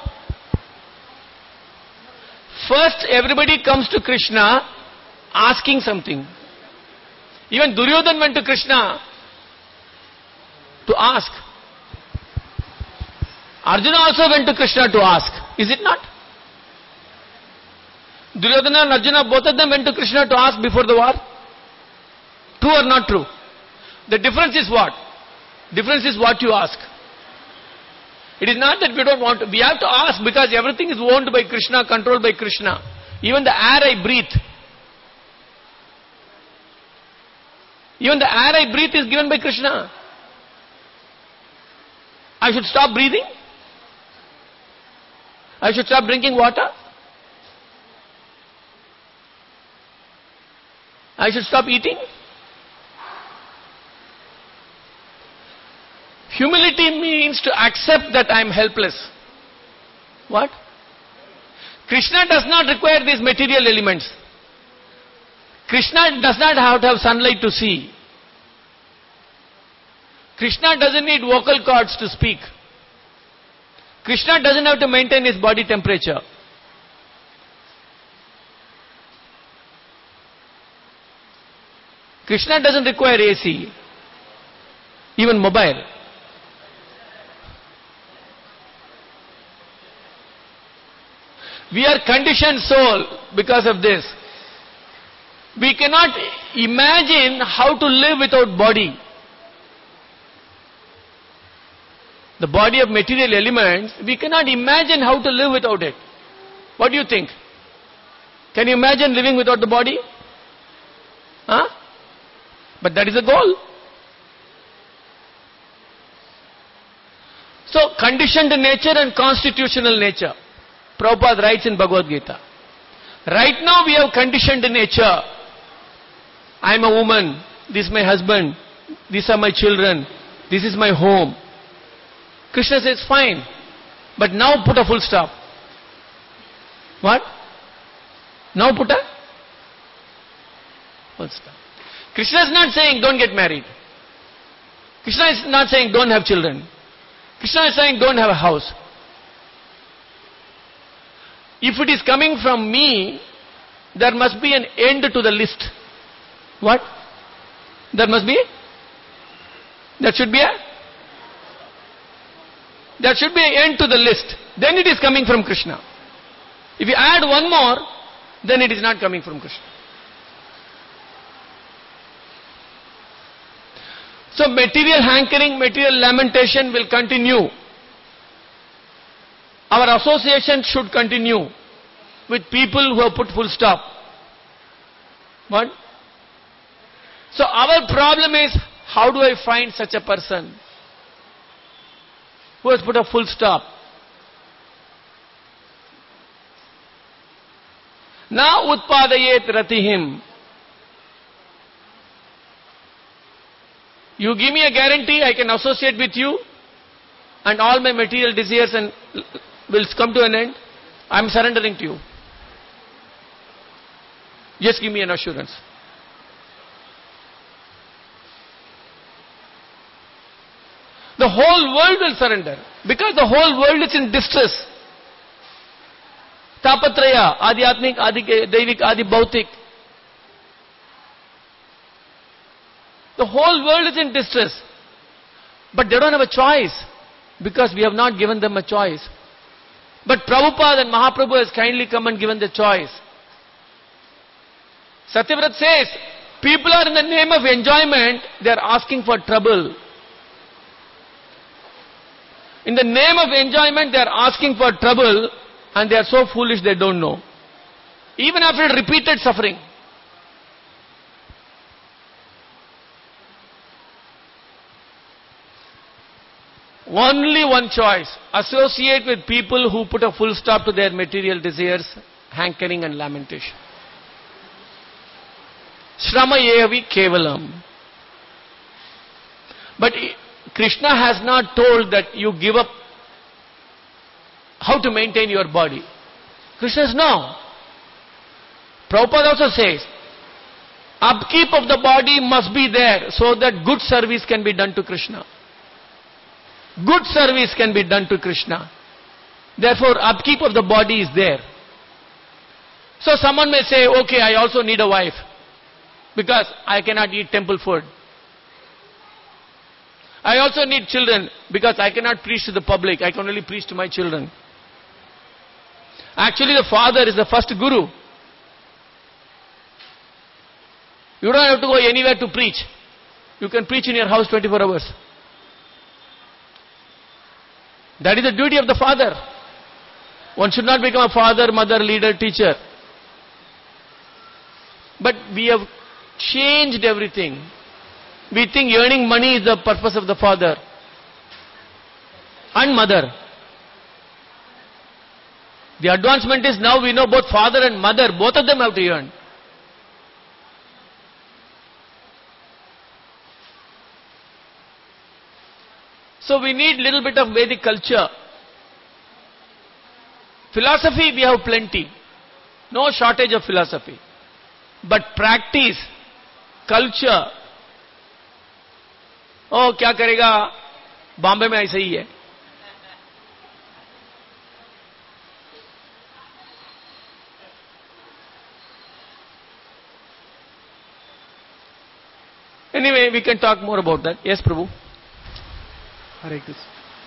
S1: First, everybody comes to Krishna asking something. Even Duryodhana went to Krishna to ask. Arjuna also went to Krishna to ask. Is it not? Duryodhana and Arjuna, both of them went to Krishna to ask before the war. True or not true? The difference is what? Difference is what you ask. It is not that we don't want to. We have to ask because everything is owned by Krishna, controlled by Krishna. Even the air I breathe. Even the air I breathe is given by Krishna. I should stop breathing? I should stop drinking water? I should stop eating? Humility means to accept that I am helpless. What? Krishna does not require these material elements. Krishna does not have to have sunlight to see. Krishna doesn't need vocal cords to speak. Krishna doesn't have to maintain his body temperature. Krishna doesn't require A C, even mobile. We are conditioned soul because of this. We cannot imagine how to live without body. The body of material elements, we cannot imagine how to live without it. What do you think? Can you imagine living without the body? Huh? But that is the goal. So, conditioned nature and constitutional nature. Prabhupada writes in Bhagavad Gita. Right now we have conditioned nature. I am a woman. This is my husband. These are my children. This is my home. Krishna says, fine. But now put a full stop. What? Now put a full stop. Krishna is not saying don't get married. Krishna is not saying don't have children. Krishna is saying don't have a house. If it is coming from me, there must be an end to the list. What? There must be? There should be a? There should be an end to the list. Then it is coming from Krishna. If you add one more, then it is not coming from Krishna. So material hankering, material lamentation will continue. Our association should continue with people who have put full stop. What? So our problem is, how do I find such a person who has put a full stop? Na utpadayet ratihim. You give me a guarantee I can associate with you and all my material desires and will come to an end. I am surrendering to you. Just give me an assurance. The whole world will surrender because the whole world is in distress. Tapatraya, Adhyatmik, Adi Devik, Adi Bhautik. The whole world is in distress. But they don't have a choice because we have not given them a choice. But Prabhupada and Mahaprabhu has kindly come and given the choice. Satyavrat says, people are in the name of enjoyment, they are asking for trouble. In the name of enjoyment, they are asking for trouble and they are so foolish they don't know. Even after repeated suffering. Only one choice. Associate with people who put a full stop to their material desires, hankering and lamentation. Shramayevi kevalam. But Krishna has not told that you give up how to maintain your body. Krishna says no. Prabhupada also says, upkeep of the body must be there so that good service can be done to Krishna. Good service can be done to Krishna. Therefore, upkeep of the body is there. So someone may say, okay, I also need a wife because I cannot eat temple food. I also need children because I cannot preach to the public. I can only preach to my children. Actually, the father is the first guru. You don't have to go anywhere to preach. You can preach in your house twenty-four hours. That is the duty of the father. One should not become a father, mother, leader, teacher. But we have changed everything. We think earning money is the purpose of the father and mother. The advancement is now we know both father and mother, both of them have to earn. So we need little bit of Vedic culture. Philosophy we have plenty. No shortage of philosophy. But practice, culture, oh क्या करेगा बॉम्बे में ऐसा ही है. Anyway, we can talk more about that. Yes, Prabhu.
S2: Hare Krishna.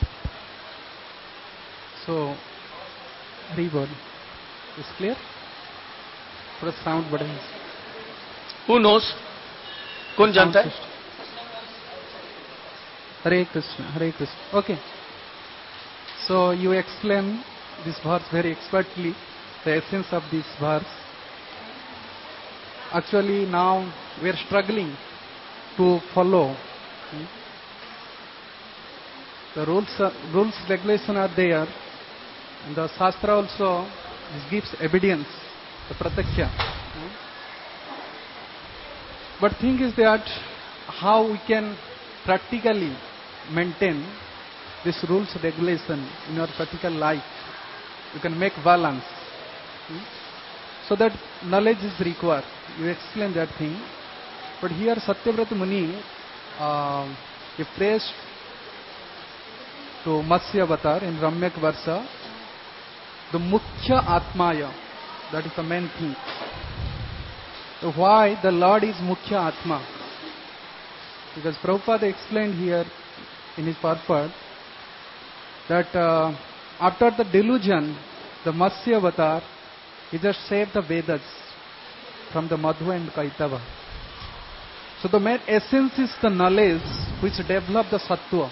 S2: So, Hari Bol. Is clear? थोड़ा sound बढ़े.
S1: Who knows? कौन जानता है?
S2: Hare Krishna, Hare Krishna. Okay. So you explain this verse very expertly, the essence of this verse. Actually now we are struggling to follow. Hmm? The rules, are, rules, regulation are there. And the Shastra also this gives evidence, the Pratyaksha. Hmm? But thing is that how we can practically maintain this rules regulation in your practical life. You can make balance. Hmm? So that knowledge is required. You explain that thing. But here Satyavrata Muni, uh, he prays to Matsya Avatar in Ramyak Varsa, the Mukhya Atmaya, that is the main thing. So why the Lord is Mukhya Atma? Because Prabhupada explained here in his purport that uh, after the delusion, the Matsya Avatar, he just saved the Vedas from the Madhu and Kaitava. So the main essence is the knowledge which develop the Sattva.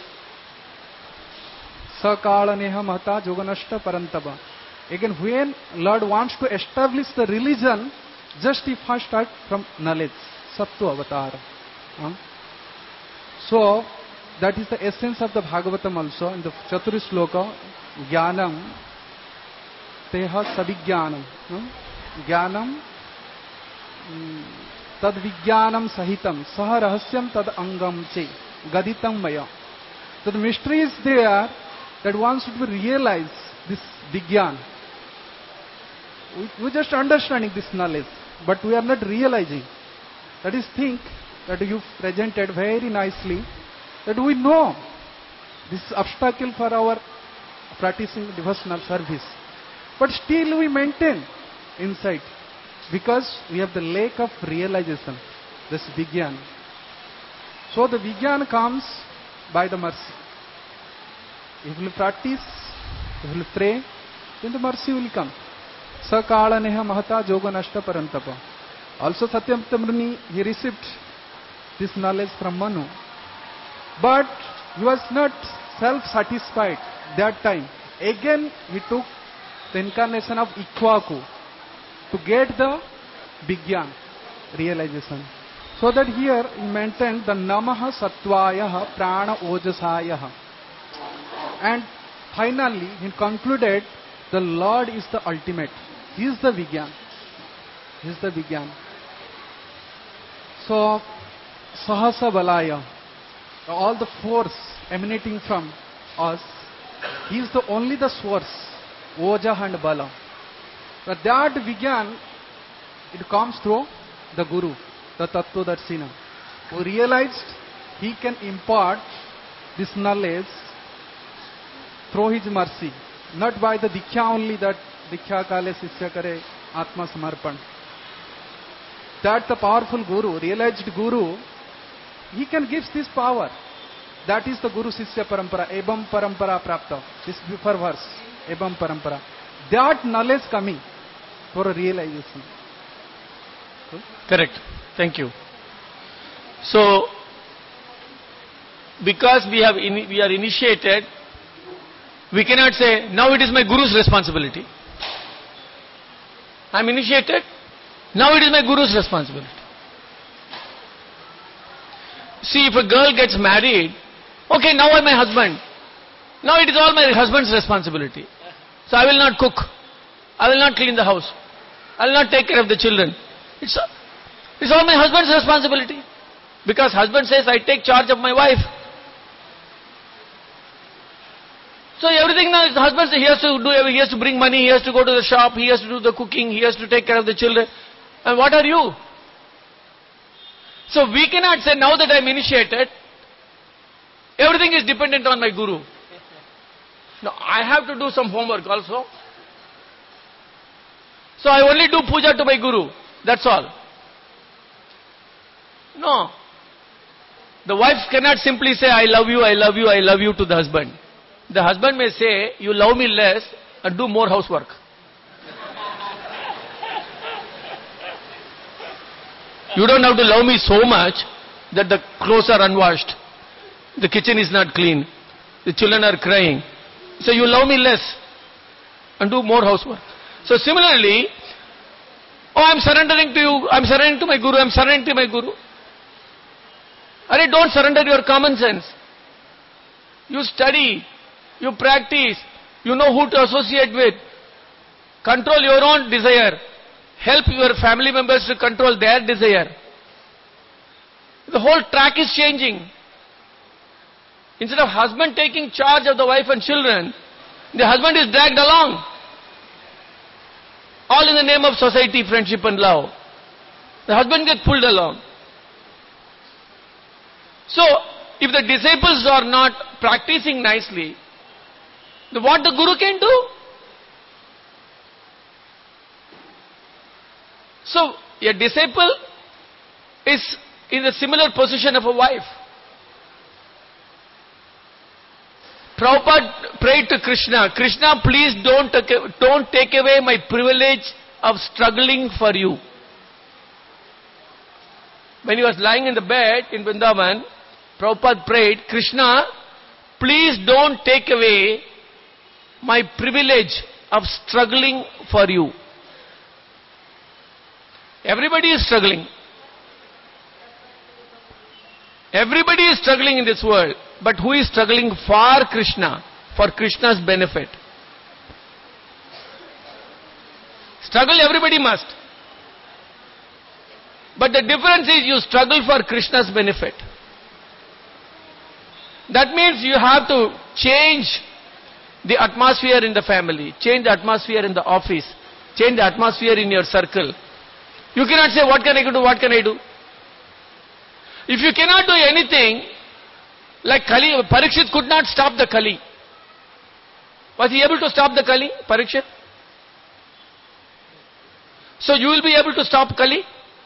S2: Sakala neha mahata yoganashta parantava. Again, when Lord wants to establish the religion, just he first start from knowledge, Sattva Avatar. Huh? So, that is the essence of the Bhagavatam also. In the Chaturi Shloka, Jnanam, Teha Savijnanam. Jnanam, Tad Vijnanam Sahitam, Saha Rahasyam Tad Angam Che, Gaditam Maya. So the mystery is there that one should realize this Vijnan. We, we just understanding this knowledge, but we are not realizing. That is think that you presented very nicely, that we know this is obstacle for our practicing devotional service. But still we maintain inside, because we have the lack of realization, this Vijnan. So the Vijnan comes by the mercy. If you will practice, if you will pray, then the mercy will come. Sakala neha mahata yoganashta parantapa. Also Satyvrata Muni, he received this knowledge from Manu. But he was not self-satisfied that time. Again he took the incarnation of Ikshvaku to get the Vijnan, realization. So that here he maintained the Namaha Sattvayaha Prana Ojasayaha. And finally he concluded the Lord is the ultimate. He is the Vijnan. He is the Vijnan. So, Sahasa Balaya, all the force emanating from us, he is the only the source, Oja and Bala. But that Vigyan, it comes through the Guru, the Tattva-darsina, who realized he can impart this knowledge through his mercy, not by the Diksha only, that Diksha Kale Sisya Kare Atma Samarpan. That the powerful Guru, realized Guru, he can give this power. That is the Guru Sisya Parampara, Ebam Parampara Prapta. This before verse, Ebam Parampara. That knowledge coming for a realization. Cool?
S1: Correct. Thank you. So, because we have in, we are initiated, we cannot say, now it is my Guru's responsibility. I am initiated, now it is my Guru's responsibility. See, if a girl gets married, okay, now I am my husband. Now it is all my husband's responsibility. So I will not cook. I will not clean the house. I will not take care of the children. It's, it's all my husband's responsibility. Because husband says, I take charge of my wife. So everything now, the husband says, he has to do, he has to bring money, he has to go to the shop, he has to do the cooking, he has to take care of the children. And what are you? So we cannot say, now that I am initiated, everything is dependent on my Guru. No, I have to do some homework also. So I only do puja to my Guru. That's all. No. The wife cannot simply say, I love you, I love you, I love you to the husband. The husband may say, you love me less and do more housework. You don't have to love me so much that the clothes are unwashed, the kitchen is not clean, the children are crying. So you love me less and do more housework. So similarly, oh, I am surrendering to you, I am surrendering to my Guru, I am surrendering to my Guru. Arey, don't surrender your common sense. You study, you practice, you know who to associate with. Control your own desire. Help your family members to control their desire. The whole track is changing. Instead of husband taking charge of the wife and children, the husband is dragged along. All in the name of society, friendship and love. The husband gets pulled along. So, if the disciples are not practicing nicely, then what the Guru can do? So, a disciple is in a similar position of a wife. Prabhupada prayed to Krishna, Krishna, please don't take, don't take away my privilege of struggling for you. When he was lying in the bed in Vrindavan, Prabhupada prayed, Krishna, please don't take away my privilege of struggling for you. Everybody is struggling. Everybody is struggling in this world. But who is struggling for Krishna? For Krishna's benefit. Struggle everybody must. But the difference is you struggle for Krishna's benefit. That means you have to change the atmosphere in the family, change the atmosphere in the office, change the atmosphere in your circle. You cannot say, what can I do, what can I do? If you cannot do anything, like Kali, Parikshit could not stop the Kali. Was he able to stop the Kali, Parikshit? So you will be able to stop Kali?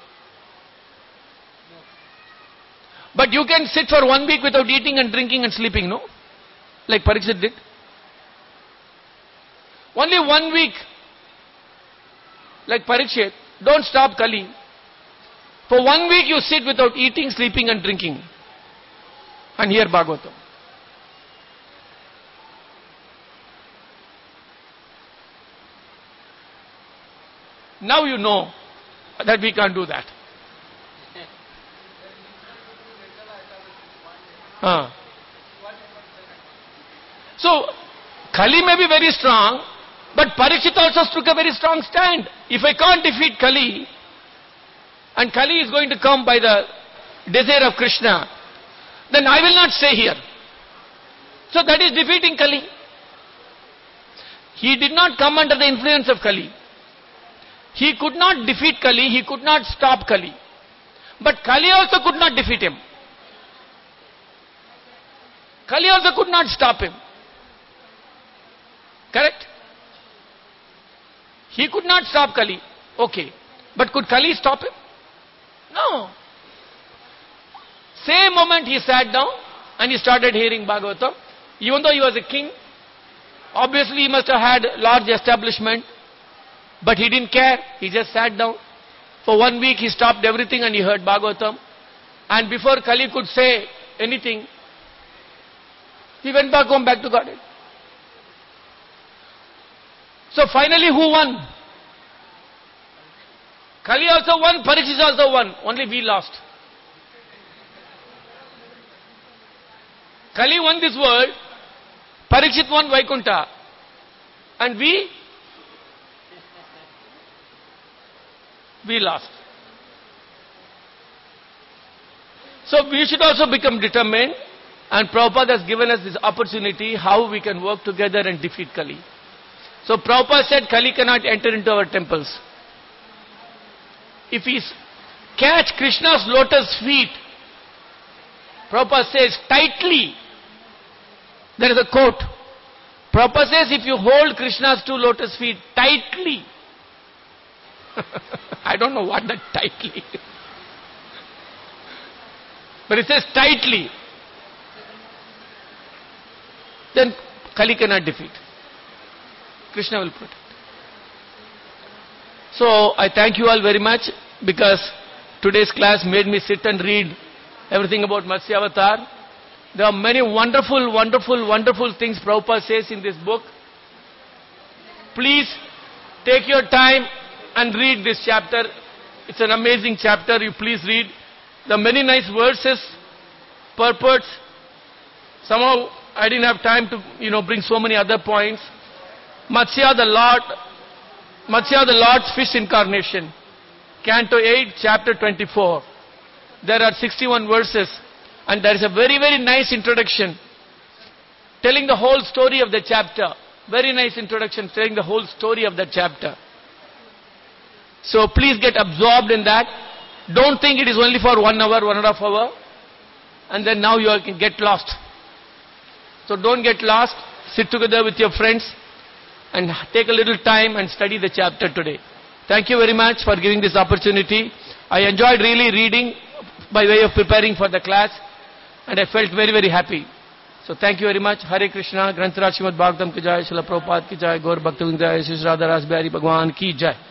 S1: But you can sit for one week without eating and drinking and sleeping, no? Like Parikshit did. Only one week, like Parikshit, don't stop Kali. For one week you sit without eating, sleeping and drinking. And hear Bhagavatam. Now you know that we can't do that. Uh. So, Kali may be very strong, but Parikshit also took a very strong stand. If I can't defeat Kali, and Kali is going to come by the desire of Krishna, then I will not stay here. So that is defeating Kali. He did not come under the influence of Kali. He could not defeat Kali, he could not stop Kali. But Kali also could not defeat him. Kali also could not stop him. Correct? He could not stop Kali. Okay. But could Kali stop him? No. Same moment he sat down and he started hearing Bhagavatam. Even though he was a king, obviously he must have had large establishment, but he didn't care. He just sat down. For one week he stopped everything and he heard Bhagavatam. And before Kali could say anything, he went back home, back to Godhead. So finally who won? Kali also won, Parikshit also won. Only we lost. Kali won this world, Parikshit won Vaikuntha. And we? We lost. So we should also become determined, and Prabhupada has given us this opportunity how we can work together and defeat Kali. So Prabhupada said Kali cannot enter into our temples. If we catch Krishna's lotus feet, Prabhupada says tightly, there is a quote. Prabhupada says if you hold Krishna's two lotus feet tightly, I don't know what that tightly is. But it says tightly, then Kali cannot defeat. Krishna will protect. So I thank you all very much, because today's class made me sit and read everything about Matsya Avatar. There are many wonderful, wonderful, wonderful things Prabhupada says in this book. Please take your time and read this chapter. It's an amazing chapter. You please read. There are many nice verses, purports. Somehow I didn't have time to, you know, bring so many other points. Matsya the Lord, Matsya the Lord's fish incarnation. Canto eight, chapter twenty-four. There are sixty-one verses. And there is a very, very nice introduction telling the whole story of the chapter. Very nice introduction telling the whole story of that chapter. So please get absorbed in that. Don't think it is only for one hour, one and a half hour. And then now you can get lost. So don't get lost. Sit together with your friends and take a little time and study the chapter today. Thank you very much for giving this opportunity. I enjoyed really reading by way of preparing for the class. And I felt very, very happy. So thank you very much. Hare Krishna, Granth Raj Srimad Bhagavatam ki jai, Srila Prabhupada ki jai, Gaur Bhakta Vrinda, Shri Radha Ras Bihari Bhagwan ki jai.